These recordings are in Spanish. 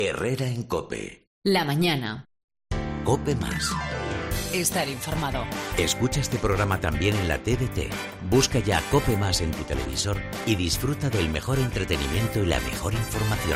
Herrera en COPE. La mañana. COPE Más. Estar informado. Escucha este programa también en la TDT. Busca ya COPE Más en tu televisor y disfruta del mejor entretenimiento y la mejor información.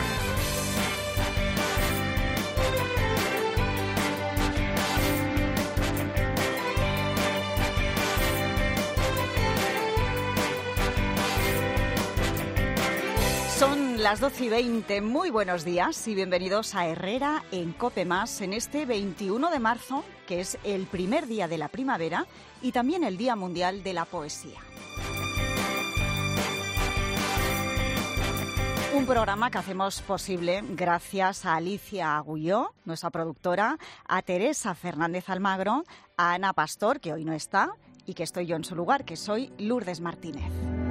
Son las 12:20. Muy buenos días y bienvenidos a Herrera en COPE Más en este 21 de marzo, que es el primer día de la primavera y también el Día Mundial de la Poesía. Un programa que hacemos posible gracias a Alicia Agulló, nuestra productora, a Teresa Fernández Almagro, a Ana Pastor, que hoy no está, y que estoy yo en su lugar, que soy Lourdes Martínez.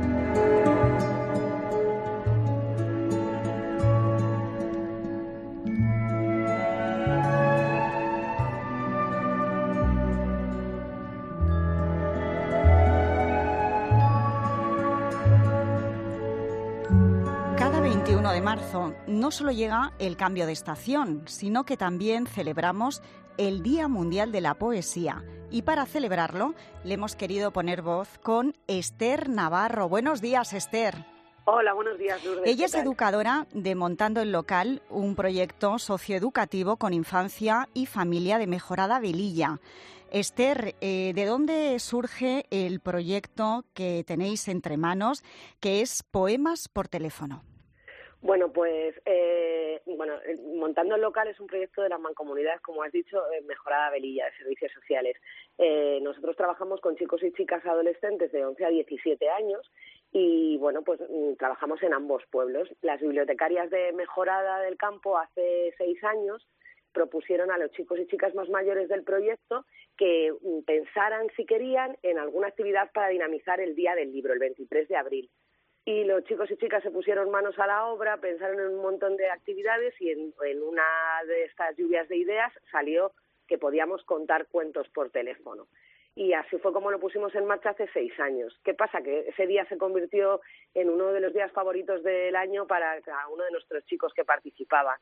De marzo no solo llega el cambio de estación, sino que también celebramos el Día Mundial de la Poesía. Y para celebrarlo le hemos querido poner voz con Esther Navarro. Buenos días, Esther. Hola, buenos días, Lourdes. Ella es educadora de Montando el Local, un proyecto socioeducativo con infancia y familia de Mejorada Velilla. Esther, ¿de dónde surge el proyecto que tenéis entre manos, que es Poemas por Teléfono? Bueno, pues Montando el Local es un proyecto de las mancomunidades, como has dicho, Mejorada Velilla, de Servicios Sociales. Nosotros trabajamos con chicos y chicas adolescentes de 11 a 17 años y, trabajamos en ambos pueblos. Las bibliotecarias de Mejorada del Campo hace 6 años propusieron a los chicos y chicas más mayores del proyecto que pensaran, si querían, en alguna actividad para dinamizar el Día del Libro, el 23 de abril. Y los chicos y chicas se pusieron manos a la obra, pensaron en un montón de actividades y en una de estas lluvias de ideas salió que podíamos contar cuentos por teléfono. Y así fue como lo pusimos en marcha hace 6 años. ¿Qué pasa? Que ese día se convirtió en uno de los días favoritos del año para cada uno de nuestros chicos que participaban.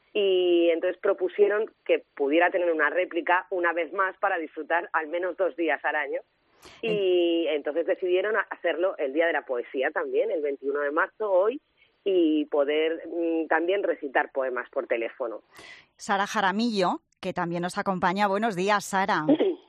Y entonces propusieron que pudiera tener una réplica una vez más para disfrutar al menos 2 días al año. Y entonces decidieron hacerlo el Día de la Poesía también, el 21 de marzo, hoy, y poder también recitar poemas por teléfono. Sara Jaramillo, que también nos acompaña. Buenos días, Sara.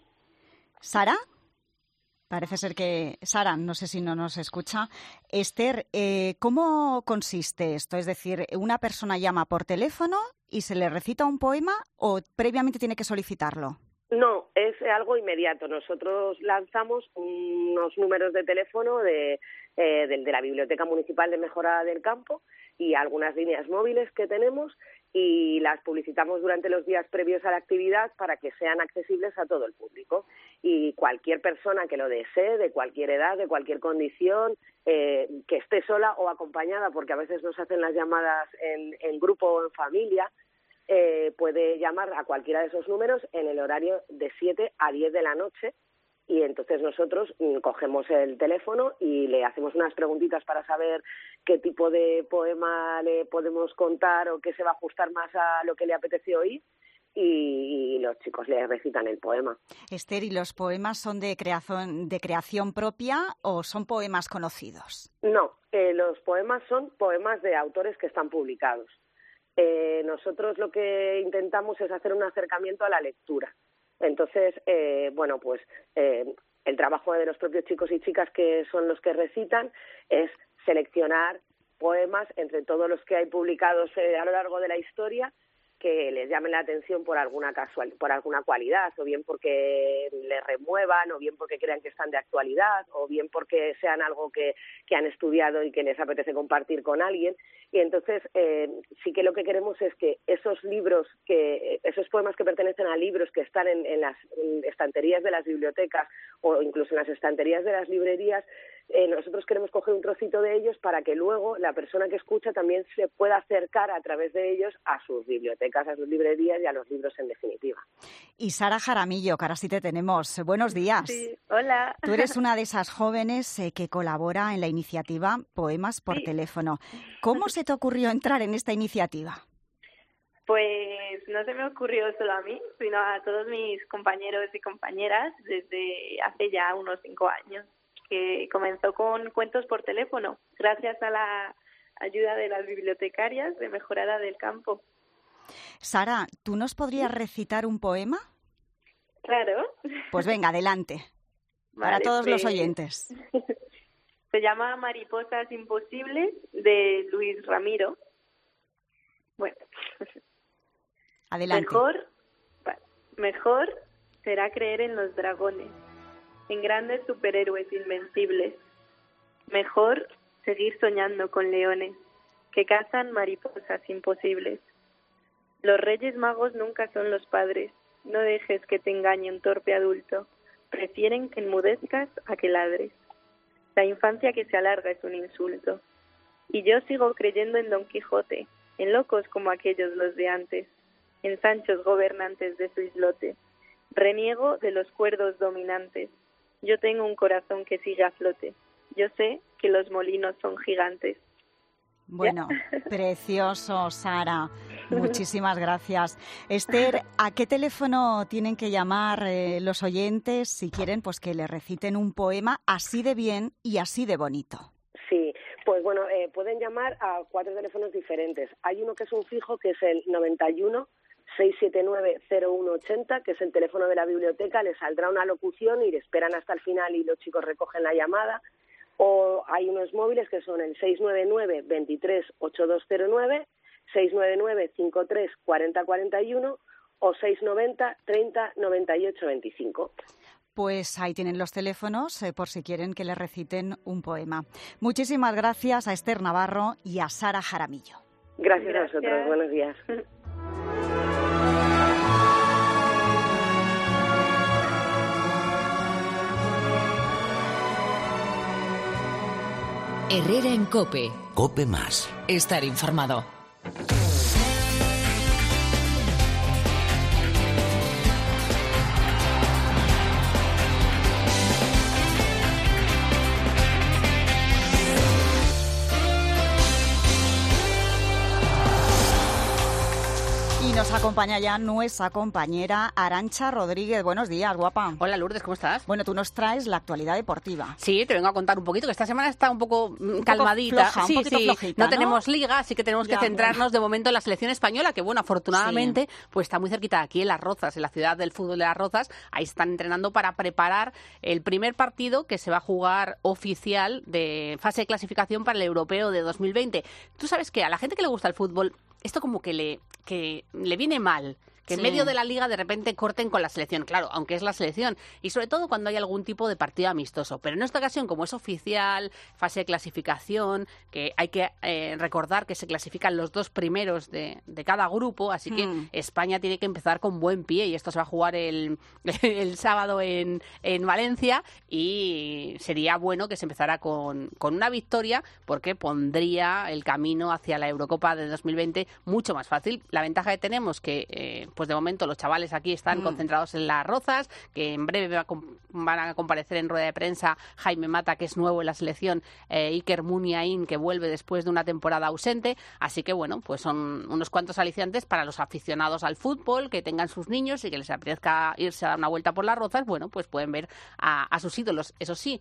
¿Sara? Parece ser que Sara, no sé si no nos escucha. Esther, ¿cómo consiste esto? Es decir, ¿una persona llama por teléfono y se le recita un poema o previamente tiene que solicitarlo? No, es algo inmediato. Nosotros lanzamos unos números de teléfono de la Biblioteca Municipal de Mejorada del Campo y algunas líneas móviles que tenemos y las publicitamos durante los días previos a la actividad para que sean accesibles a todo el público. Y cualquier persona que lo desee, de cualquier edad, de cualquier condición, que esté sola o acompañada, porque a veces nos hacen las llamadas en grupo o en familia, puede llamar a cualquiera de esos números en el horario de 7 a 10 de la noche y entonces nosotros cogemos el teléfono y le hacemos unas preguntitas para saber qué tipo de poema le podemos contar o qué se va a ajustar más a lo que le apetece oír y los chicos le recitan el poema. Esther, ¿y los poemas son de creación propia o son poemas conocidos? No, los poemas son poemas de autores que están publicados. Nosotros lo que intentamos es hacer un acercamiento a la lectura. Entonces, el trabajo de los propios chicos y chicas que son los que recitan es seleccionar poemas entre todos los que hay publicados a lo largo de la historia que les llamen la atención por alguna cualidad, o bien porque les remuevan, o bien porque crean que están de actualidad, o bien porque sean algo que han estudiado y que les apetece compartir con alguien. Y entonces sí que lo que queremos es que esos poemas que pertenecen a libros que están en las estanterías de las bibliotecas o incluso en las estanterías de las librerías, nosotros queremos coger un trocito de ellos para que luego la persona que escucha también se pueda acercar a través de ellos a sus bibliotecas, a sus librerías y a los libros en definitiva. Y Sara Jaramillo, que ahora sí te tenemos. Buenos días. Sí, hola. Tú eres una de esas jóvenes que colabora en la iniciativa Poemas por Teléfono. ¿Cómo se te ocurrió entrar en esta iniciativa? Pues no se me ocurrió solo a mí, sino a todos mis compañeros y compañeras desde hace ya unos 5 años, que comenzó con cuentos por teléfono, gracias a la ayuda de las bibliotecarias de Mejorada del Campo. Sara, ¿tú nos podrías recitar un poema? Claro. Pues venga, adelante, para todos los oyentes. Se llama Mariposas Imposibles, de Luis Ramiro. Bueno, adelante. Mejor será creer en los dragones, en grandes superhéroes invencibles. Mejor seguir soñando con leones que cazan mariposas imposibles. Los Reyes Magos nunca son los padres. No dejes que te engañe un torpe adulto. Prefieren que enmudezcas a que ladres. La infancia que se alarga es un insulto. Y yo sigo creyendo en Don Quijote, en locos como aquellos los de antes, en Sanchos gobernantes de su islote. Reniego de los cuerdos dominantes. Yo tengo un corazón que sigue a flote. Yo sé que los molinos son gigantes. Bueno, precioso, Sara. Muchísimas gracias. Esther, ¿a qué teléfono tienen que llamar los oyentes si quieren pues que les reciten un poema así de bien y así de bonito? Sí, pues bueno, pueden llamar a 4 teléfonos diferentes. Hay uno que es un fijo, que es el 91 679 0180, que es el teléfono de la biblioteca. Les saldrá una locución y le esperan hasta el final y los chicos recogen la llamada. O hay unos móviles que son el 699 23 8209, 699 53 40 41 o 690 30 98 25. Pues ahí tienen los teléfonos por si quieren que les reciten un poema. Muchísimas gracias a Esther Navarro y a Sara Jaramillo. Gracias a vosotros. Buenos días. Herrera en COPE. COPE Más. Estar informado. Nos acompaña ya nuestra compañera Arantxa Rodríguez. Buenos días, guapa. Hola, Lourdes, ¿cómo estás? Bueno, tú nos traes la actualidad deportiva. Sí, te vengo a contar un poquito, que esta semana está un poco calmadita. Floja, un poquito flojita, no tenemos liga, así que tenemos que centrarnos de momento en la selección española, que bueno, afortunadamente, pues está muy cerquita aquí en Las Rozas, en la ciudad del fútbol de Las Rozas. Ahí están entrenando para preparar el primer partido que se va a jugar oficial de fase de clasificación para el Europeo de 2020. Tú sabes que a la gente que le gusta el fútbol, esto como que le viene mal. Que en medio de la liga de repente corten con la selección, claro, aunque es la selección, y sobre todo cuando hay algún tipo de partido amistoso. Pero en esta ocasión, como es oficial, fase de clasificación, que hay que recordar que se clasifican los 2 primeros de cada grupo, así que España tiene que empezar con buen pie, y esto se va a jugar el sábado en Valencia, y sería bueno que se empezara con una victoria, porque pondría el camino hacia la Eurocopa de 2020 mucho más fácil. La ventaja que tenemos que pues de momento los chavales aquí están concentrados en Las Rozas, que en breve van a comparecer en rueda de prensa Jaime Mata, que es nuevo en la selección, Iker Muniain, que vuelve después de una temporada ausente, así que bueno, pues son unos cuantos aliciantes para los aficionados al fútbol, que tengan sus niños y que les apetezca irse a dar una vuelta por Las Rozas, bueno, pues pueden ver a sus ídolos. Eso sí,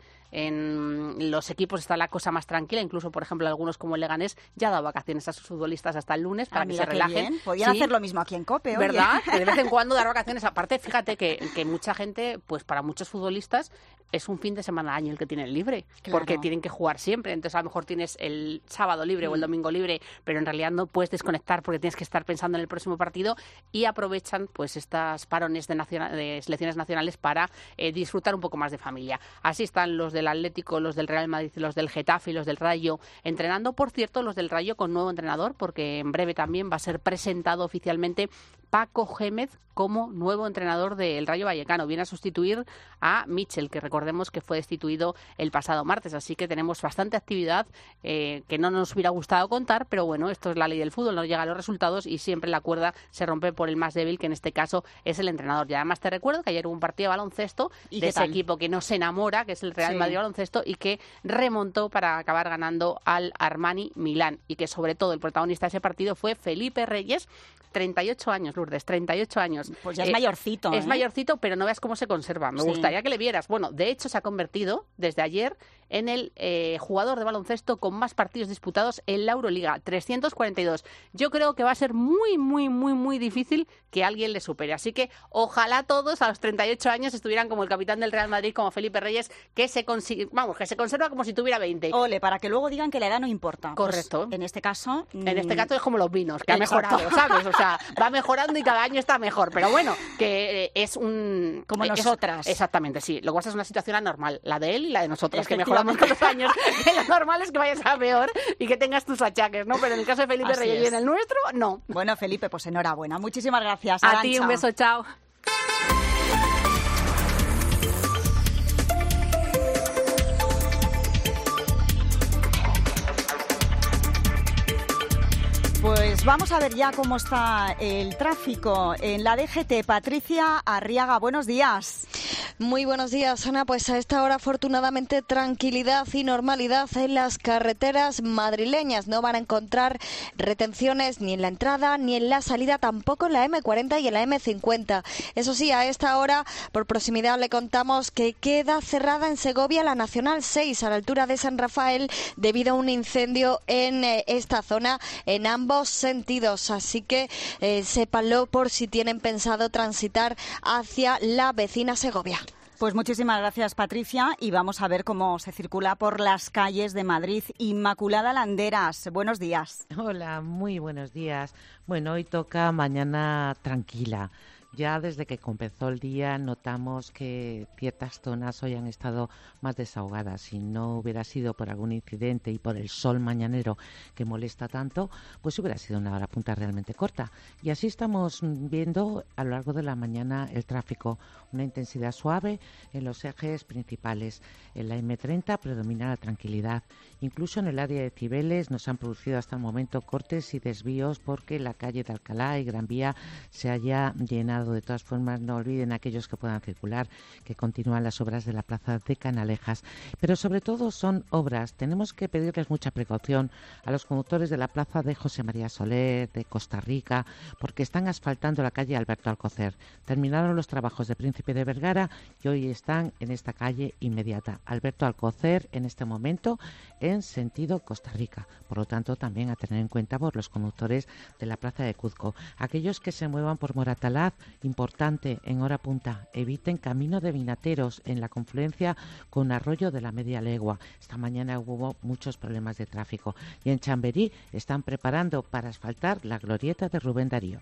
en los equipos está la cosa más tranquila, incluso por ejemplo algunos como el Leganés ya ha dado vacaciones a sus futbolistas hasta el lunes para que se relajen. Podían hacer lo mismo aquí en COPE, ¿verdad? De vez en cuando dar vacaciones. Aparte, fíjate que mucha gente, pues para muchos futbolistas es un fin de semana al año el que tienen libre, porque tienen que jugar siempre. Entonces a lo mejor tienes el sábado libre o el domingo libre, pero en realidad no puedes desconectar porque tienes que estar pensando en el próximo partido, y aprovechan pues estas parones de selecciones nacionales para disfrutar un poco más de familia. Así están los del Atlético, los del Real Madrid, los del Getafe y los del Rayo entrenando. Por cierto, los del Rayo con nuevo entrenador, porque en breve también va a ser presentado oficialmente Paco Gémez como nuevo entrenador del Rayo Vallecano. Viene a sustituir a Michel, que recordemos que fue destituido el pasado martes. Así que tenemos bastante actividad que no nos hubiera gustado contar, pero bueno, esto es la ley del fútbol, no llega a los resultados y siempre la cuerda se rompe por el más débil, que en este caso es el entrenador. Y además te recuerdo que ayer hubo un partido de baloncesto de ese equipo que nos enamora, que es el Real Madrid Baloncesto, y que remontó para acabar ganando al Armani Milán, y que sobre todo el protagonista de ese partido fue Felipe Reyes, 38 años, Lourdes, 38 años. Pues ya es mayorcito. Es mayorcito, pero no veas cómo se conserva. Me gustaría que le vieras. Bueno, de hecho se ha convertido desde ayer en el jugador de baloncesto con más partidos disputados en la Euroliga, 342. Yo creo que va a ser muy, muy, muy, muy difícil que alguien le supere. Así que ojalá todos a los 38 años estuvieran como el capitán del Real Madrid, como Felipe Reyes, que se conserva como si tuviera 20. Ole, para que luego digan que la edad no importa. Correcto. Pues en este caso... En este caso es como los vinos, que ha mejorado, ¿sabes? O sea, va mejorando y cada año está mejor. Pero bueno, que es un... Como nosotras. Exactamente, sí. Lo que pasa es una situación anormal, la de él y la de nosotras, que mejoramos con los años. Lo normal es que vayas a peor y que tengas tus achaques, ¿no? Pero en el caso de Felipe Reyes y en el nuestro, no. Bueno, Felipe, pues enhorabuena. Muchísimas gracias. A ti, un beso, chao. Pues vamos a ver ya cómo está el tráfico en la DGT. Patricia Arriaga, buenos días. Muy buenos días, Ana. Pues a esta hora, afortunadamente, tranquilidad y normalidad en las carreteras madrileñas. No van a encontrar retenciones ni en la entrada ni en la salida, tampoco en la M40 y en la M50. Eso sí, a esta hora, por proximidad, le contamos que queda cerrada en Segovia la Nacional 6, a la altura de San Rafael, debido a un incendio en esta zona en ambos sentidos. Así que sépanlo por si tienen pensado transitar hacia la vecina Segovia. Pues muchísimas gracias, Patricia, y vamos a ver cómo se circula por las calles de Madrid. Inmaculada Landeras, buenos días. Hola, muy buenos días. Bueno, hoy toca mañana tranquila. Ya desde que comenzó el día notamos que ciertas zonas hoy han estado más desahogadas. Si no hubiera sido por algún incidente y por el sol mañanero que molesta tanto, pues hubiera sido una hora punta realmente corta. Y así estamos viendo a lo largo de la mañana el tráfico, una intensidad suave en los ejes principales. En la M30 predomina la tranquilidad. Incluso en el área de Cibeles nos han producido hasta el momento cortes y desvíos porque la calle de Alcalá y Gran Vía se haya llenado. De todas formas, no olviden aquellos que puedan circular que continúan las obras de la plaza de Canalejas. Pero sobre todo son obras. Tenemos que pedirles mucha precaución a los conductores de la plaza de José María Soler, de Costa Rica, porque están asfaltando la calle Alberto Alcocer. Terminaron los trabajos de Príncipe de Vergara y hoy están en esta calle inmediata. Alberto Alcocer, en este momento, en sentido Costa Rica. Por lo tanto, también a tener en cuenta por los conductores de la plaza de Cuzco. Aquellos que se muevan por Moratalaz, importante en hora punta, eviten camino de Vinateros en la confluencia con Arroyo de la Media Legua. Esta mañana hubo muchos problemas de tráfico. Y en Chamberí están preparando para asfaltar la glorieta de Rubén Darío.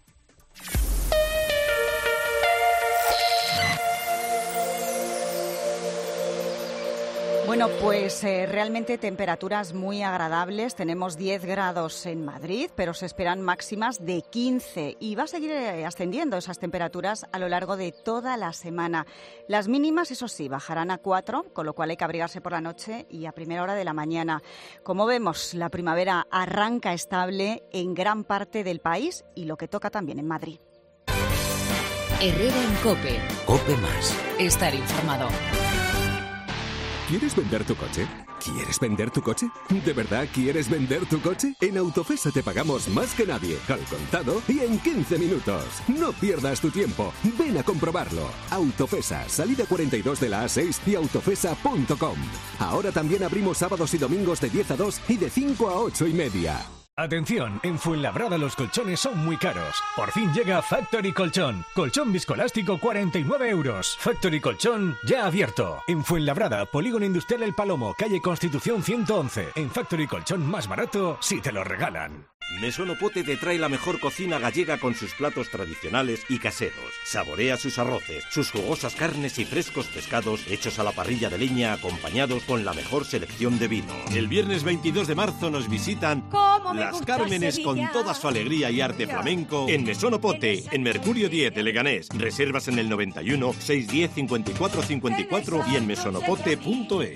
Bueno, pues realmente temperaturas muy agradables. Tenemos 10 grados en Madrid, pero se esperan máximas de 15 y va a seguir ascendiendo esas temperaturas a lo largo de toda la semana. Las mínimas, eso sí, bajarán a 4, con lo cual hay que abrigarse por la noche y a primera hora de la mañana. Como vemos, la primavera arranca estable en gran parte del país y lo que toca también en Madrid. Herrera en COPE. COPE más. Estar informado. ¿Quieres vender tu coche? ¿Quieres vender tu coche? ¿De verdad quieres vender tu coche? En Autofesa te pagamos más que nadie, al contado y en 15 minutos. No pierdas tu tiempo. Ven a comprobarlo. Autofesa, salida 42 de la A6 y autofesa.com. Ahora también abrimos sábados y domingos de 10 a 2 y de 5 a 8 y media. Atención, en Fuenlabrada los colchones son muy caros. Por fin llega Factory Colchón. Colchón viscoelástico 49 €. Factory Colchón ya abierto. En Fuenlabrada, Polígono Industrial El Palomo, calle Constitución 111. En Factory Colchón más barato si te lo regalan. Mesonopote te trae la mejor cocina gallega con sus platos tradicionales y caseros. Saborea sus arroces, sus jugosas carnes y frescos pescados hechos a la parrilla de leña acompañados con la mejor selección de vino. El viernes 22 de marzo nos visitan Las Cármenes con toda su alegría y arte flamenco en Mesonopote, en Mercurio 10 de Leganés. Reservas en el 91 610 54 54 y en mesonopote.es.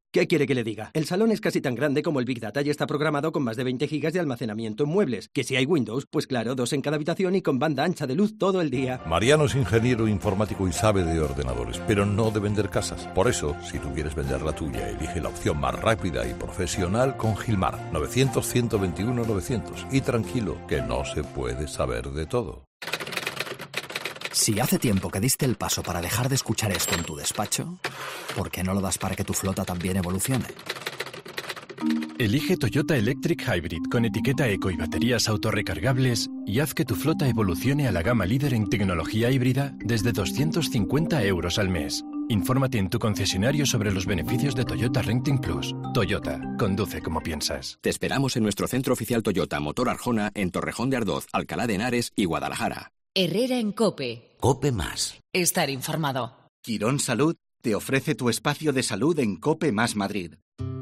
¿Qué quiere que le diga? El salón es casi tan grande como el Big Data y está programado con más de 20 gigas de almacenamiento en muebles. Que si hay Windows, pues claro, 2 en cada habitación y con banda ancha de luz todo el día. Mariano es ingeniero informático y sabe de ordenadores, pero no de vender casas. Por eso, si tú quieres vender la tuya, elige la opción más rápida y profesional con Gilmar. 900-121-900. Y tranquilo, que no se puede saber de todo. Si hace tiempo que diste el paso para dejar de escuchar esto en tu despacho, ¿por qué no lo das para que tu flota también evolucione? Elige Toyota Electric Hybrid con etiqueta eco y baterías autorrecargables y haz que tu flota evolucione a la gama líder en tecnología híbrida desde 250 € al mes. Infórmate en tu concesionario sobre los beneficios de Toyota Renting Plus. Toyota, conduce como piensas. Te esperamos en nuestro centro oficial Toyota Motor Arjona en Torrejón de Ardoz, Alcalá de Henares y Guadalajara. Herrera en COPE. COPE Más. Estar informado. Quirón Salud te ofrece tu espacio de salud en COPE Más Madrid.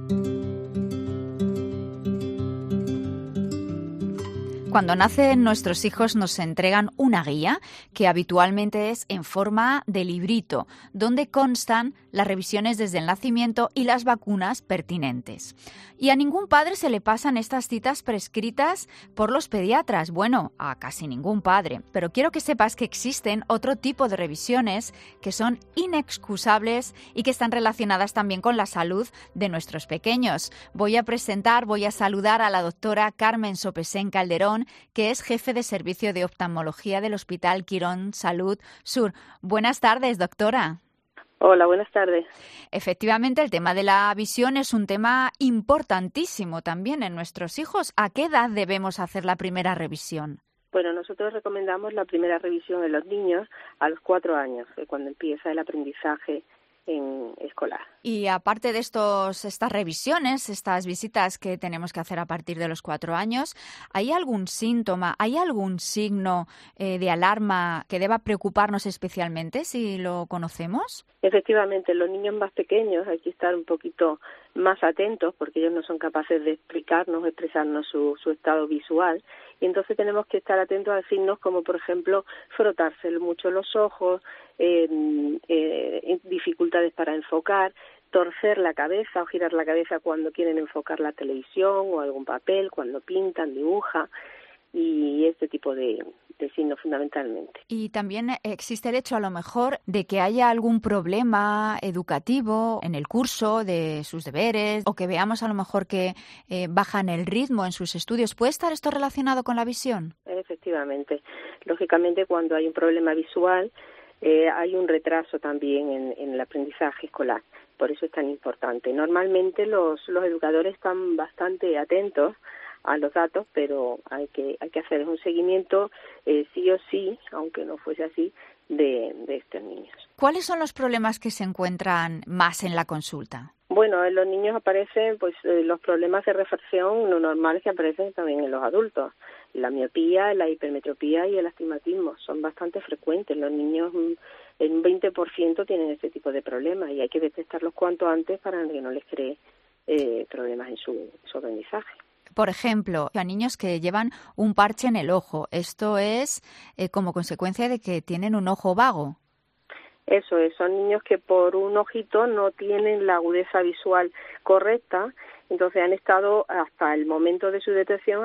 Cuando nacen nuestros hijos nos entregan una guía que habitualmente es en forma de librito, donde constan las revisiones desde el nacimiento y las vacunas pertinentes. Y a ningún padre se le pasan estas citas prescritas por los pediatras. Bueno, a casi ningún padre. Pero quiero que sepas que existen otro tipo de revisiones que son inexcusables y que están relacionadas también con la salud de nuestros pequeños. Voy a saludar a la doctora Carmen Sopesén Calderón, que es jefe de servicio de oftalmología del Hospital Quirón Salud Sur. Buenas tardes, doctora. Hola, buenas tardes. Efectivamente, el tema de la visión es un tema importantísimo también en nuestros hijos. ¿A qué edad debemos hacer la primera revisión? Bueno, nosotros recomendamos la primera revisión en los niños a los 4 años, cuando empieza el aprendizaje escolar. Y aparte de estas revisiones, estas visitas que tenemos que hacer a partir de los 4 años, ¿hay algún síntoma, hay algún signo de alarma que deba preocuparnos especialmente si lo conocemos? Efectivamente, los niños más pequeños hay que estar un poquito más atentos porque ellos no son capaces de expresarnos su estado visual, y entonces tenemos que estar atentos a signos como, por ejemplo, frotarse mucho los ojos, dificultades para enfocar, torcer la cabeza o girar la cabeza cuando quieren enfocar la televisión o algún papel, cuando pintan, dibujan, y este tipo de signos fundamentalmente. Y también existe el hecho a lo mejor de que haya algún problema educativo en el curso de sus deberes o que veamos a lo mejor que bajan el ritmo en sus estudios. ¿Puede estar esto relacionado con la visión? Efectivamente. Lógicamente, cuando hay un problema visual, hay un retraso también en el aprendizaje escolar. Por eso es tan importante. Normalmente los educadores están bastante atentos a los datos, pero hay que hacer un seguimiento sí o sí, aunque no fuese así, de estos niños. ¿Cuáles son los problemas que se encuentran más en la consulta? Bueno, en los niños aparecen los problemas de refracción, lo normal es que aparecen también en los adultos. La miopía, la hipermetropía y el astigmatismo son bastante frecuentes. Los niños en un 20% tienen este tipo de problemas y hay que detectarlos cuanto antes para que no les cree problemas en su aprendizaje. Por ejemplo, a niños que llevan un parche en el ojo. Esto es como consecuencia de que tienen un ojo vago. Eso es, son niños que por un ojito no tienen la agudeza visual correcta, entonces han estado, hasta el momento de su detección,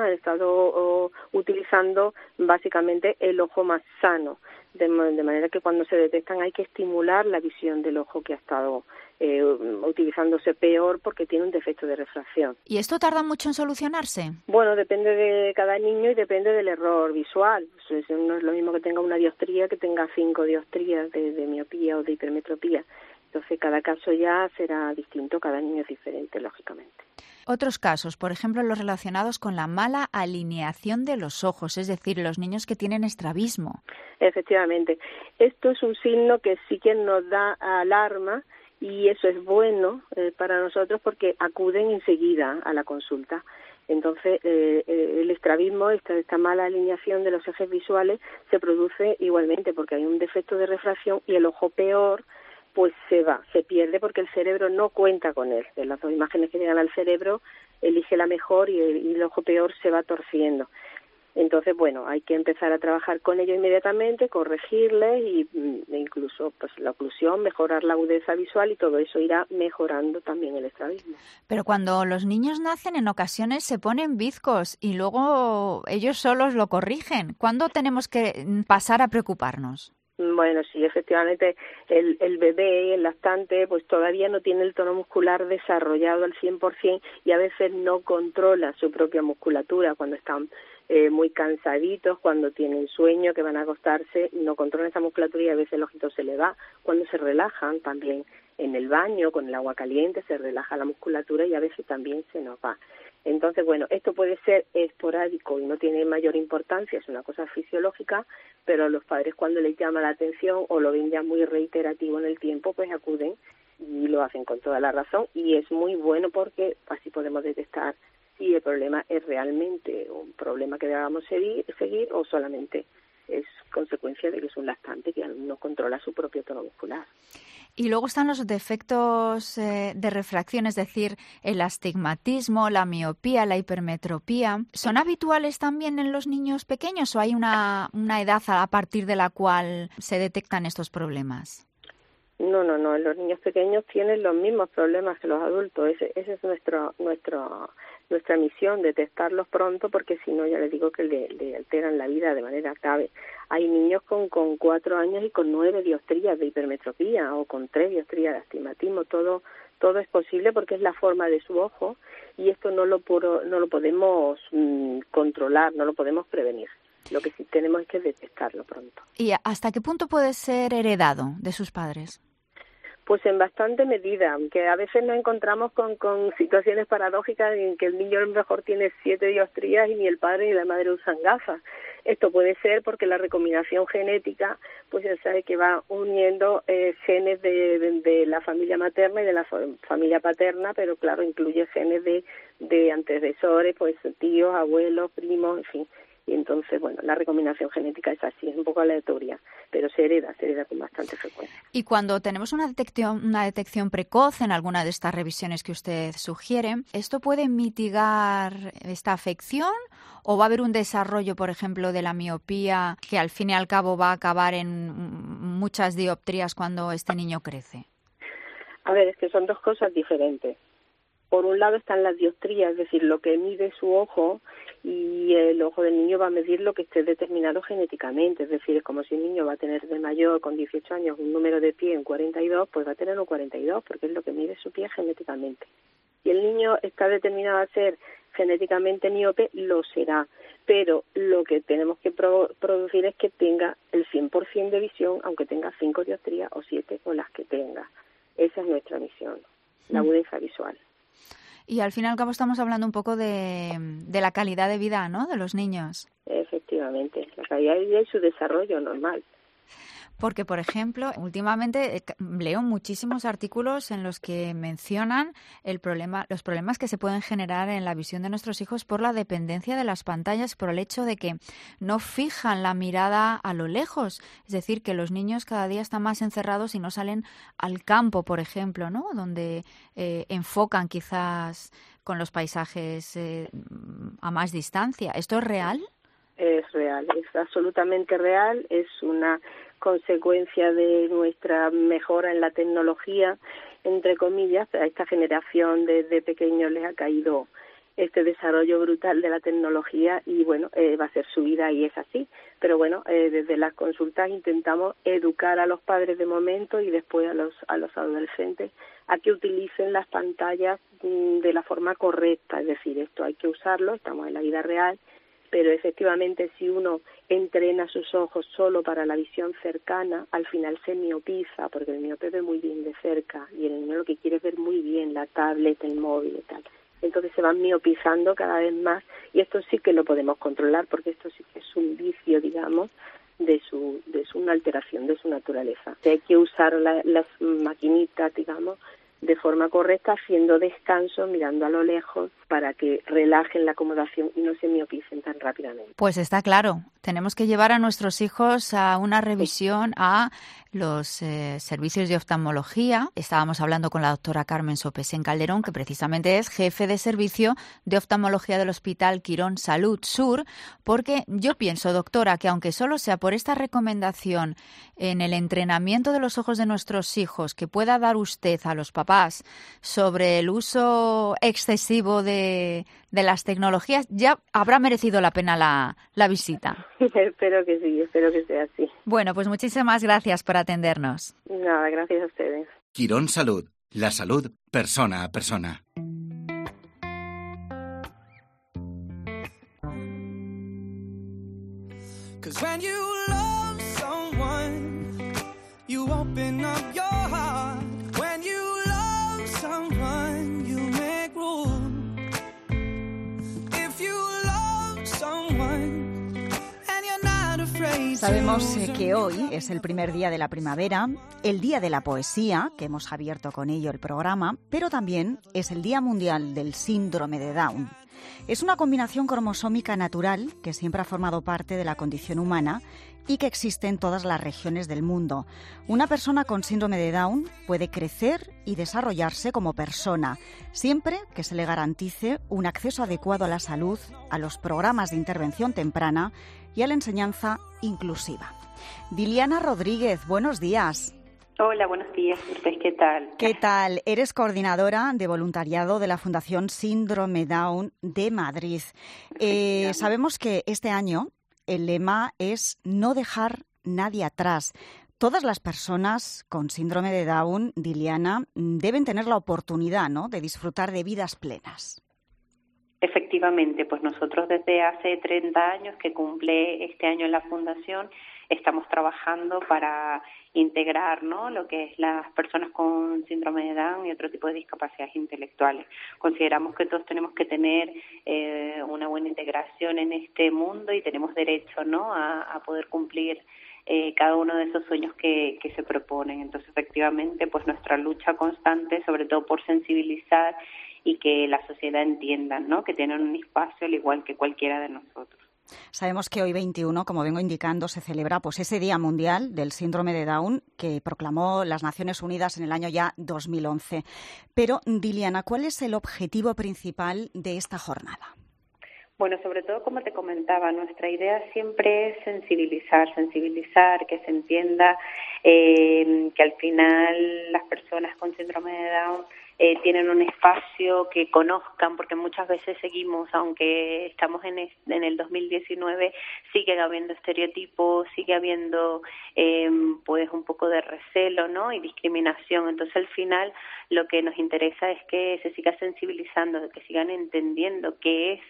utilizando básicamente el ojo más sano, de manera que cuando se detectan hay que estimular la visión del ojo que ha estado utilizándose peor porque tiene un defecto de refracción. ¿Y esto tarda mucho en solucionarse? Bueno, depende de cada niño y depende del error visual. No es lo mismo que tenga una dioptría que tenga 5 dioptrías de miopía o de hipermetropía. Entonces, cada caso ya será distinto, cada niño es diferente, lógicamente. Otros casos, por ejemplo, los relacionados con la mala alineación de los ojos, es decir, los niños que tienen estrabismo. Efectivamente. Esto es un signo que sí que nos da alarma y eso es bueno para nosotros porque acuden enseguida a la consulta. Entonces, el estrabismo, esta mala alineación de los ejes visuales, se produce igualmente porque hay un defecto de refracción y el ojo peor pues se pierde porque el cerebro no cuenta con él. De las 2 imágenes que llegan al cerebro, elige la mejor y el ojo peor se va torciendo. Entonces, bueno, hay que empezar a trabajar con ellos inmediatamente, corregirles e incluso pues la oclusión, mejorar la agudeza visual y todo eso irá mejorando también el estrabismo. Pero cuando los niños nacen, en ocasiones se ponen bizcos y luego ellos solos lo corrigen. ¿Cuándo tenemos que pasar a preocuparnos? Bueno, sí, efectivamente, el bebé, el lactante, pues todavía no tiene el tono muscular desarrollado al 100% y a veces no controla su propia musculatura cuando están muy cansaditos, cuando tienen sueño, que van a acostarse, no controlan esa musculatura y a veces el ojito se le va. Cuando se relajan también en el baño, con el agua caliente, se relaja la musculatura y a veces también se nos va. Entonces, bueno, esto puede ser esporádico y no tiene mayor importancia, es una cosa fisiológica, pero los padres cuando les llama la atención o lo ven ya muy reiterativo en el tiempo, pues acuden y lo hacen con toda la razón y es muy bueno porque así podemos detectar si el problema es realmente un problema que debamos seguir o solamente es consecuencia de que es un lactante que no controla su propio tono muscular. Y luego están los defectos de refracción, es decir, el astigmatismo, la miopía, la hipermetropía. ¿Son habituales también en los niños pequeños o hay una edad a partir de la cual se detectan estos problemas? No, en los niños pequeños tienen los mismos problemas que los adultos. Esa es nuestra misión, detectarlos pronto, porque si no, ya les digo que le alteran la vida de manera grave. Hay niños con 4 años y con 9 dioptrías de hipermetropía o con 3 dioptrías de astigmatismo. Todo es posible porque es la forma de su ojo y esto no lo podemos controlar, no lo podemos prevenir. Lo que sí tenemos es que detectarlo pronto. ¿Y hasta qué punto puede ser heredado de sus padres? Pues en bastante medida, aunque a veces nos encontramos con situaciones paradójicas en que el niño a lo mejor tiene 7 dioptrías y ni el padre ni la madre usan gafas. Esto puede ser porque la recombinación genética, pues ya sabe que va uniendo genes de la familia materna y de la familia paterna, pero claro, incluye genes de antecesores, pues tíos, abuelos, primos, en fin. Y entonces, bueno, la recombinación genética es así, es un poco aleatoria, pero se hereda con bastante frecuencia. Y cuando tenemos una detección precoz en alguna de estas revisiones que usted sugiere, ¿esto puede mitigar esta afección o va a haber un desarrollo, por ejemplo, de la miopía que al fin y al cabo va a acabar en muchas dioptrías cuando este niño crece? A ver, es que son dos cosas diferentes. Por un lado están las dioptrías, es decir, lo que mide su ojo, y el ojo del niño va a medir lo que esté determinado genéticamente, es decir, es como si el niño va a tener de mayor con 18 años un número de pie en 42, pues va a tener un 42 porque es lo que mide su pie genéticamente. Si el niño está determinado a ser genéticamente miope, lo será, pero lo que tenemos que producir es que tenga el 100% de visión, aunque tenga 5 dioptrías o 7 o las que tenga. Esa es nuestra misión, la agudeza visual. Y al fin y al cabo estamos hablando un poco de la calidad de vida, ¿no?, de los niños. Efectivamente, la calidad de vida y su desarrollo normal. Porque, por ejemplo, últimamente leo muchísimos artículos en los que mencionan los problemas que se pueden generar en la visión de nuestros hijos por la dependencia de las pantallas, por el hecho de que no fijan la mirada a lo lejos. Es decir, que los niños cada día están más encerrados y no salen al campo, por ejemplo, ¿no?, donde enfocan quizás con los paisajes a más distancia. ¿Esto es real? Es real, es absolutamente real, es una consecuencia de nuestra mejora en la tecnología, entre comillas. A esta generación desde pequeños les ha caído este desarrollo brutal de la tecnología y bueno, va a ser su vida y es así. Pero bueno, desde las consultas intentamos educar a los padres de momento y después a los adolescentes a que utilicen las pantallas de la forma correcta, es decir, esto hay que usarlo, estamos en la vida real, pero efectivamente si uno entrena sus ojos solo para la visión cercana, al final se miopiza, porque el miope ve muy bien de cerca y el niño lo que quiere es ver muy bien la tablet, el móvil y tal. Entonces se van miopizando cada vez más y esto sí que lo podemos controlar porque esto sí que es un vicio, digamos, de una alteración de su naturaleza. Hay que usar las maquinitas, digamos, de forma correcta, haciendo descansos, mirando a lo lejos, para que relajen la acomodación y no se miopicen tan rápidamente. Pues está claro, tenemos que llevar a nuestros hijos a una revisión a los servicios de oftalmología. Estábamos hablando con la doctora Carmen Sopesén Calderón, que precisamente es jefe de servicio de oftalmología del Hospital Quirón Salud Sur, porque yo pienso, doctora, que aunque solo sea por esta recomendación en el entrenamiento de los ojos de nuestros hijos que pueda dar usted a los papás sobre el uso excesivo de las tecnologías, ya habrá merecido la pena la visita. Espero que sí, espero que sea así. Bueno, pues muchísimas gracias por atendernos. Nada, gracias a ustedes. Quirón Salud, la salud persona a persona. Sabemos que hoy es el primer día de la primavera, el día de la poesía, que hemos abierto con ello el programa, pero también es el Día Mundial del Síndrome de Down. Es una combinación cromosómica natural que siempre ha formado parte de la condición humana y que existe en todas las regiones del mundo. Una persona con síndrome de Down puede crecer y desarrollarse como persona, siempre que se le garantice un acceso adecuado a la salud, a los programas de intervención temprana y a la enseñanza inclusiva. Diliana Rodríguez, buenos días. Hola, buenos días. ¿Ustedes qué tal? ¿Qué tal? Eres coordinadora de voluntariado de la Fundación Síndrome Down de Madrid. Sabemos que este año el lema es no dejar nadie atrás. Todas las personas con síndrome de Down, Diliana, deben tener la oportunidad, ¿no?, de disfrutar de vidas plenas. Efectivamente, pues nosotros desde hace 30 años que cumple este año en la Fundación estamos trabajando para integrar, ¿no?, lo que es las personas con síndrome de Down y otro tipo de discapacidades intelectuales. Consideramos que todos tenemos que tener una buena integración en este mundo y tenemos derecho, ¿no?, a poder cumplir cada uno de esos sueños que se proponen. Entonces, efectivamente, pues nuestra lucha constante, sobre todo por sensibilizar y que la sociedad entienda, ¿no?, que tienen un espacio al igual que cualquiera de nosotros. Sabemos que hoy 21, como vengo indicando, se celebra pues ese Día Mundial del Síndrome de Down que proclamó las Naciones Unidas en el año ya 2011. Pero, Diliana, ¿cuál es el objetivo principal de esta jornada? Bueno, sobre todo, como te comentaba, nuestra idea siempre es sensibilizar, que se entienda que al final las personas con síndrome de Down tienen un espacio, que conozcan, porque muchas veces seguimos, aunque estamos en el 2019, sigue habiendo estereotipos, sigue habiendo pues un poco de recelo, ¿no?, y discriminación. Entonces, al final, lo que nos interesa es que se siga sensibilizando, que sigan entendiendo qué es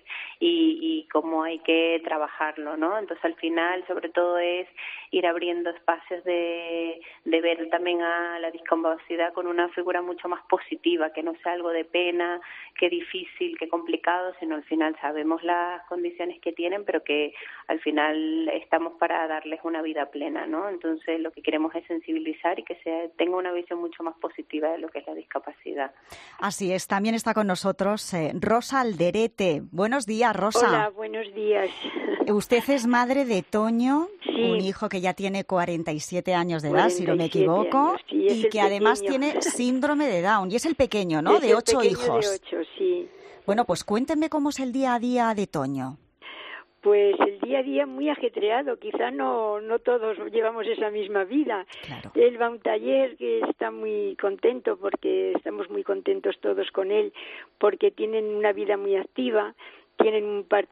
y cómo hay que trabajarlo, ¿no? Entonces, al final, sobre todo, es ir abriendo espacios de ver también a la discapacidad con una figura mucho más positiva, que no sea algo de pena, que difícil, que complicado, sino al final sabemos las condiciones que tienen, pero que al final estamos para darles una vida plena, ¿no? Entonces, lo que queremos es sensibilizar y que tenga una visión mucho más positiva de lo que es la discapacidad. Así es, también está con nosotros Rosa Alderete. Buenos días, Rosa. Hola, buenos días. Usted es madre de Toño, sí, un hijo que ya tiene 47 años de edad, si no me equivoco, años, sí, y que además tiene síndrome de Down, y es el pequeño, ¿no?, de 8 hijos. De 8, sí. Bueno, pues cuéntenme cómo es el día a día de Toño. Pues el día a día muy ajetreado, quizá no todos llevamos esa misma vida. Claro. Él va a un taller que está muy contento, porque estamos muy contentos todos con él, porque tienen una vida muy activa, tienen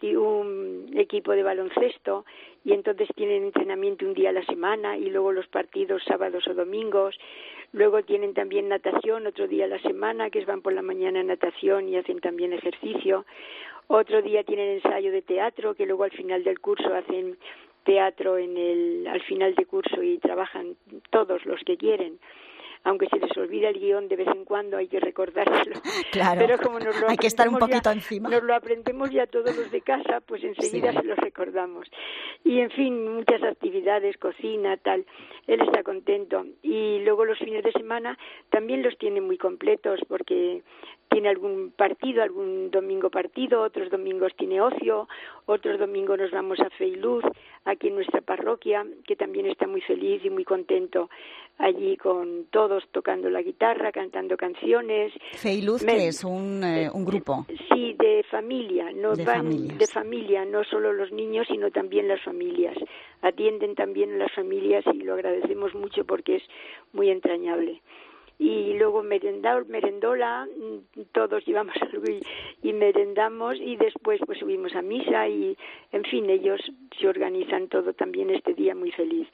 un equipo de baloncesto y entonces tienen entrenamiento un día a la semana y luego los partidos sábados o domingos. Luego tienen también natación otro día a la semana, que van por la mañana a natación y hacen también ejercicio. Otro día tienen ensayo de teatro, que luego al final del curso hacen teatro al final de curso y trabajan todos los que quieren. aunque se les olvida el guión de vez en cuando, hay que recordárselo. Claro, pero como hay que estar un poquito encima. Nos lo aprendemos ya todos los de casa, pues enseguida se los recordamos. Y en fin, muchas actividades, cocina, tal. Él está contento. Y luego los fines de semana también los tiene muy completos, porque tiene algún partido, algún domingo partido, otros domingos tiene ocio, otros domingos nos vamos a Fe y Luz, aquí en nuestra parroquia, que también está muy feliz y muy contento allí con todos tocando la guitarra, cantando canciones. Fe y Luz, que es un grupo. Sí, de familia, de familia, no solo los niños, sino también las familias. Atienden también a las familias y lo agradecemos mucho porque es muy entrañable. Y luego merendola, todos llevamos algo y merendamos, y después pues subimos a misa y, en fin, ellos se organizan todo también este día muy feliz.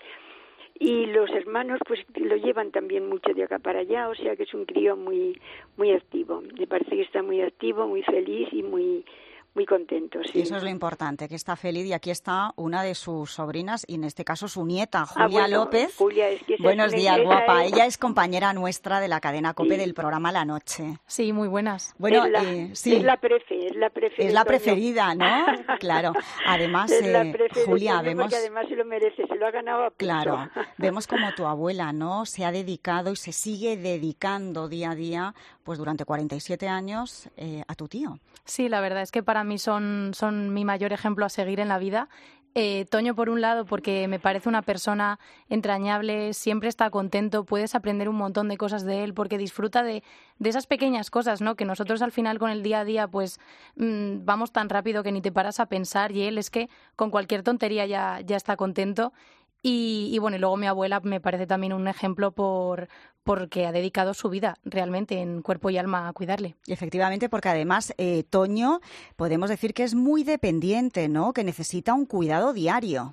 Y los hermanos pues lo llevan también mucho de acá para allá, o sea que es un crío muy muy activo. Me parece que está muy activo, muy feliz y muy contento, sí. Y eso es lo importante, que está feliz, y aquí está una de sus sobrinas, y en este caso su nieta, Julia López. Julia, es que buenos días, guapa. Ella es compañera nuestra de la cadena COPE del programa La Noche. Sí, muy buenas. Bueno, sí. Es la preferida, ¿no? Claro. Además, Julia, vemos... Porque además se lo merece, se lo ha ganado a pulso. Claro. Vemos como tu abuela, ¿no?, se ha dedicado y se sigue dedicando día a día, pues durante 47 años, a tu tío. Sí, la verdad es que para mí son mi mayor ejemplo a seguir en la vida. Toño, por un lado, porque me parece una persona entrañable, siempre está contento, puedes aprender un montón de cosas de él, porque disfruta de esas pequeñas cosas, ¿no?, que nosotros al final con el día a día pues vamos tan rápido que ni te paras a pensar, y él es que con cualquier tontería ya está contento. Y bueno, y luego mi abuela me parece también un ejemplo porque ha dedicado su vida realmente en cuerpo y alma a cuidarle. Y efectivamente, porque además Toño, podemos decir que es muy dependiente, ¿no?, que necesita un cuidado diario.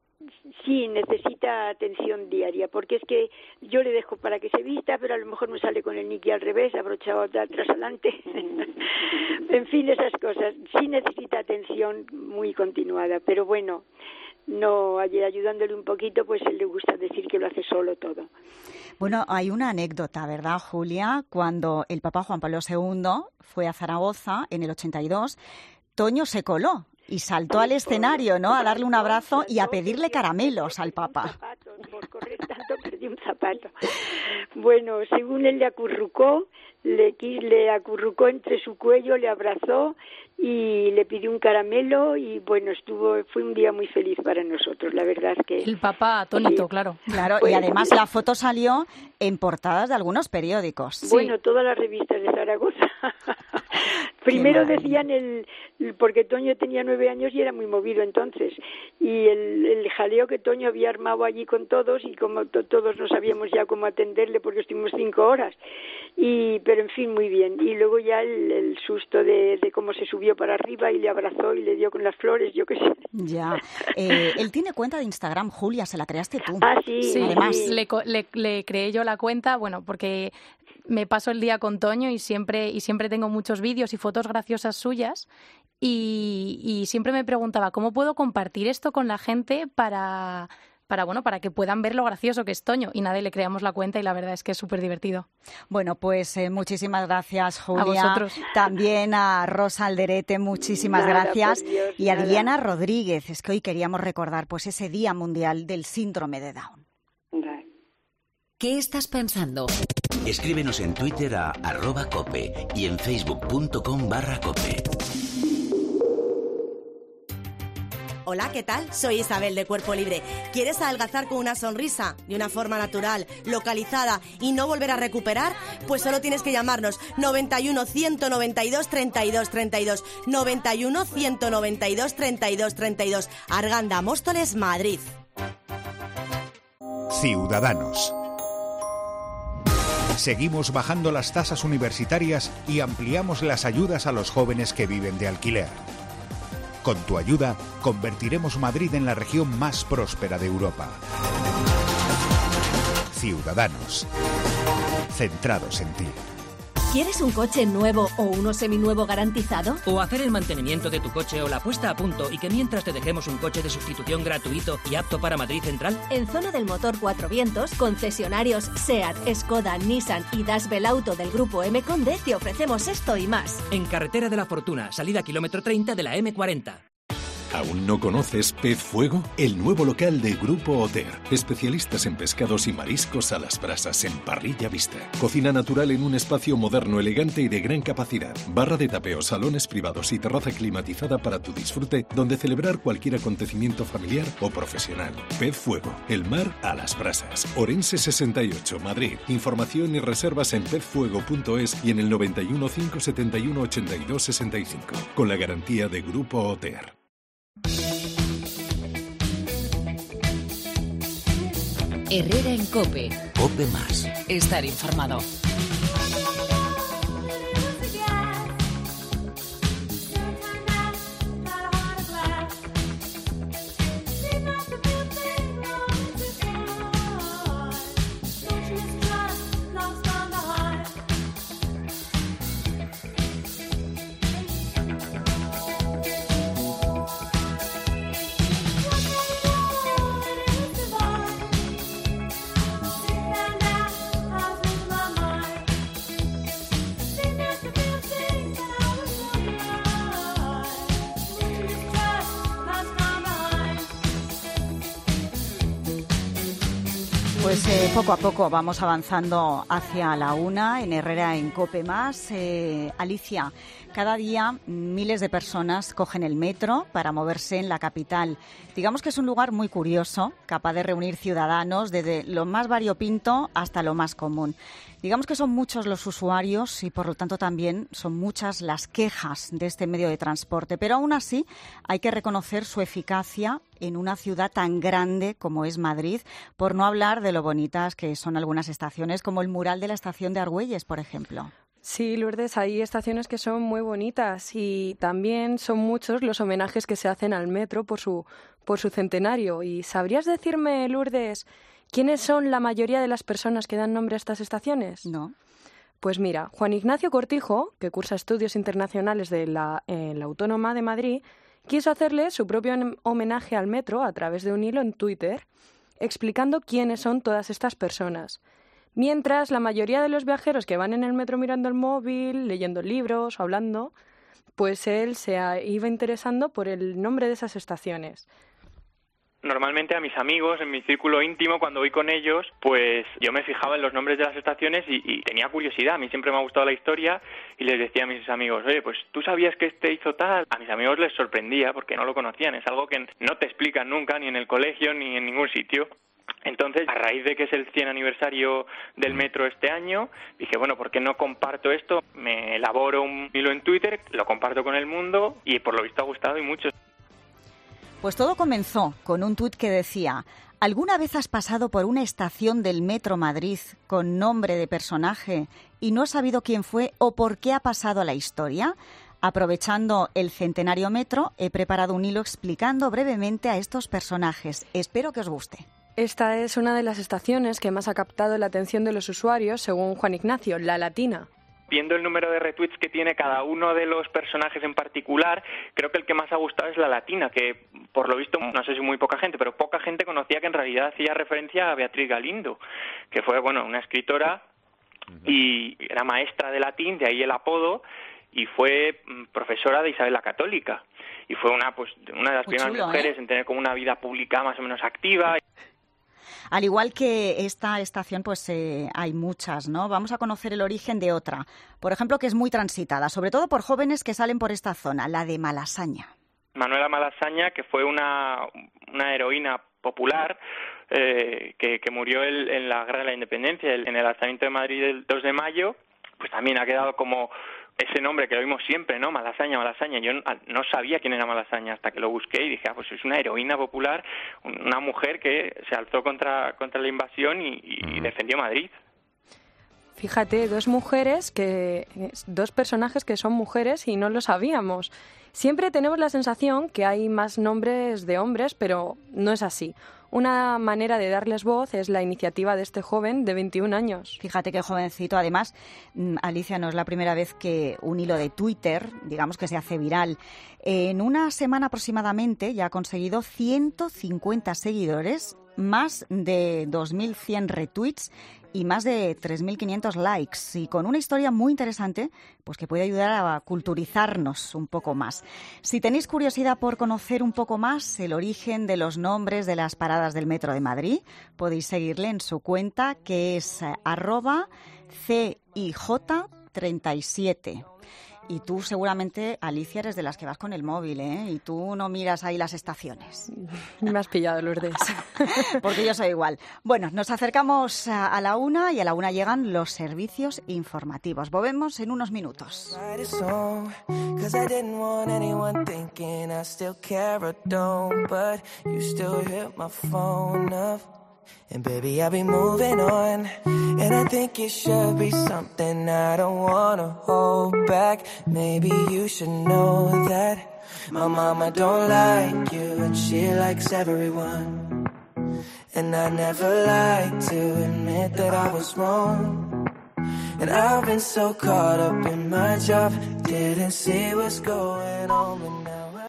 Sí, necesita atención diaria, porque es que yo le dejo para que se vista, pero a lo mejor me sale con el niqui al revés, abrochado de atrás adelante. En fin, esas cosas. Sí necesita atención muy continuada, pero bueno, no, ayudándole un poquito, pues él le gusta decir que lo hace solo todo. Bueno, hay una anécdota, ¿verdad, Julia? Cuando el Papa Juan Pablo II fue a Zaragoza en el 82, Toño se coló y saltó al escenario, ¿no?, a darle un abrazo y a pedirle caramelos al Papa. Por correr tanto perdí un zapato. Bueno, según él le acurrucó, le acurrucó entre su cuello, le abrazó y le pidió un caramelo, y bueno, fue un día muy feliz para nosotros, la verdad es que... El Papa atónito, sí. Claro, y además la foto salió en portadas de algunos periódicos. Bueno, sí. Todas las revistas de Zaragoza. Primero decían porque Toño tenía 9 años y era muy movido entonces, y el jaleo que Toño había armado allí con todos, y como todos no sabíamos ya cómo atenderle porque estuvimos 5 horas, pero en fin, muy bien. Y luego ya el susto de cómo se subió para arriba y le abrazó y le dio con las flores, yo qué sé. Ya. Él tiene cuenta de Instagram, Julia, se la creaste tú. Ah, sí. Sí, además. Sí. Le creé yo la cuenta, bueno, porque me paso el día con Toño y siempre tengo muchos vídeos y fotos graciosas suyas, y siempre me preguntaba cómo puedo compartir esto con la gente para que puedan ver lo gracioso que es Toño, y nada, y le creamos la cuenta y la verdad es que es súper divertido. Bueno, pues muchísimas gracias, Julia. A vosotros. También a Rosa Alderete, muchísimas gracias. Dios, y a Diana Rodríguez, es que hoy queríamos recordar pues ese Día Mundial del Síndrome de Down. ¿Qué estás pensando? Escríbenos en Twitter a @cope y en facebook.com/cope. Hola, ¿qué tal? Soy Isabel de Cuerpo Libre. ¿Quieres adelgazar con una sonrisa, de una forma natural, localizada y no volver a recuperar? Pues solo tienes que llamarnos 91 192 32 32. 91 192 32 32. Arganda, Móstoles, Madrid. Ciudadanos. Seguimos bajando las tasas universitarias y ampliamos las ayudas a los jóvenes que viven de alquiler. Con tu ayuda, convertiremos Madrid en la región más próspera de Europa. Ciudadanos. Centrados en ti. ¿Quieres un coche nuevo o uno seminuevo garantizado? O hacer el mantenimiento de tu coche o la puesta a punto y que mientras te dejemos un coche de sustitución gratuito y apto para Madrid Central. En Zona del Motor Cuatro Vientos, concesionarios SEAT, Skoda, Nissan y Dash Belauto del grupo M Conde, te ofrecemos esto y más. En Carretera de la Fortuna, salida kilómetro 30 de la M40. ¿Aún no conoces Pez Fuego? El nuevo local de Grupo Oter. Especialistas en pescados y mariscos a las brasas en parrilla vista. Cocina natural en un espacio moderno, elegante y de gran capacidad. Barra de tapeo, salones privados y terraza climatizada para tu disfrute, donde celebrar cualquier acontecimiento familiar o profesional. Pez Fuego. El mar a las brasas. Orense 68, Madrid. Información y reservas en pezfuego.es y en el 91 571 82 65. Con la garantía de Grupo Oter. Herrera en COPE. COPE Más. Estar informado. Pues poco a poco vamos avanzando hacia la 1 en Herrera en COPE Más. Alicia, cada día miles de personas cogen el metro para moverse en la capital. Digamos que es un lugar muy curioso, capaz de reunir ciudadanos desde lo más variopinto hasta lo más común. Digamos que son muchos los usuarios y por lo tanto también son muchas las quejas de este medio de transporte. Pero aún así hay que reconocer su eficacia en una ciudad tan grande como es Madrid, por no hablar de lo bonitas que son algunas estaciones, como el mural de la estación de Argüelles, por ejemplo. Sí, Lourdes, hay estaciones que son muy bonitas y también son muchos los homenajes que se hacen al metro por su centenario. ¿Y sabrías decirme, Lourdes, quiénes son la mayoría de las personas que dan nombre a estas estaciones? No. Pues mira, Juan Ignacio Cortijo, que cursa estudios internacionales en la Autónoma de Madrid, quiso hacerle su propio homenaje al metro a través de un hilo en Twitter, explicando quiénes son todas estas personas. Mientras la mayoría de los viajeros que van en el metro mirando el móvil, leyendo libros o hablando, pues él se iba interesando por el nombre de esas estaciones. Normalmente a mis amigos, en mi círculo íntimo, cuando voy con ellos, pues yo me fijaba en los nombres de las estaciones y tenía curiosidad. A mí siempre me ha gustado la historia y les decía a mis amigos, oye, pues ¿tú sabías que este hizo tal? A mis amigos les sorprendía porque no lo conocían. Es algo que no te explican nunca, ni en el colegio, ni en ningún sitio. Entonces, a raíz de que es el 100 aniversario del metro este año, dije, bueno, ¿por qué no comparto esto? Me elaboro un hilo en Twitter, lo comparto con el mundo y por lo visto ha gustado y mucho. Pues todo comenzó con un tuit que decía: ¿alguna vez has pasado por una estación del Metro Madrid con nombre de personaje y no has sabido quién fue o por qué ha pasado a la historia? Aprovechando el centenario metro, he preparado un hilo explicando brevemente a estos personajes. Espero que os guste. Esta es una de las estaciones que más ha captado la atención de los usuarios, según Juan Ignacio, La Latina. Viendo el número de retweets que tiene cada uno de los personajes en particular, creo que el que más ha gustado es La Latina, que por lo visto, no sé si muy poca gente, pero poca gente conocía que en realidad hacía referencia a Beatriz Galindo, que fue, bueno, una escritora y era maestra de latín, de ahí el apodo, y fue profesora de Isabel la Católica. Y fue una de las primeras mujeres en tener como una vida pública más o menos activa. Al igual que esta estación, pues hay muchas, ¿no? Vamos a conocer el origen de otra, por ejemplo, que es muy transitada, sobre todo por jóvenes que salen por esta zona, la de Malasaña. Manuela Malasaña, que fue una heroína popular que murió en la Guerra de la Independencia, en el alzamiento de Madrid el 2 de mayo, pues también ha quedado como ese nombre que lo oímos siempre, ¿no? Malasaña. Yo no sabía quién era Malasaña hasta que lo busqué y dije, pues es una heroína popular, una mujer que se alzó contra la invasión y defendió Madrid. Fíjate, dos personajes que son mujeres y no lo sabíamos. Siempre tenemos la sensación que hay más nombres de hombres, pero no es así. Una manera de darles voz es la iniciativa de este joven de 21 años. Fíjate qué jovencito. Además, Alicia, no es la primera vez que un hilo de Twitter, digamos que se hace viral. En una semana aproximadamente ya ha conseguido 150 seguidores, más de 2.100 retweets y más de 3.500 likes, y con una historia muy interesante, pues que puede ayudar a culturizarnos un poco más. Si tenéis curiosidad por conocer un poco más el origen de los nombres de las paradas del Metro de Madrid, podéis seguirle en su cuenta, que es @CIJ37. Y tú seguramente, Alicia, eres de las que vas con el móvil, ¿eh? Y tú no miras ahí las estaciones. Me has pillado, Lourdes. Porque yo soy igual. Bueno, nos acercamos a la 1 y a la 1 llegan los servicios informativos. Volvemos en unos minutos. And baby, I'll be moving on. And I think it should be something I don't wanna hold back. Maybe you should know that my mama don't like you and she likes everyone. And I never like to admit that I was wrong. And I've been so caught up in my job, didn't see what's going on.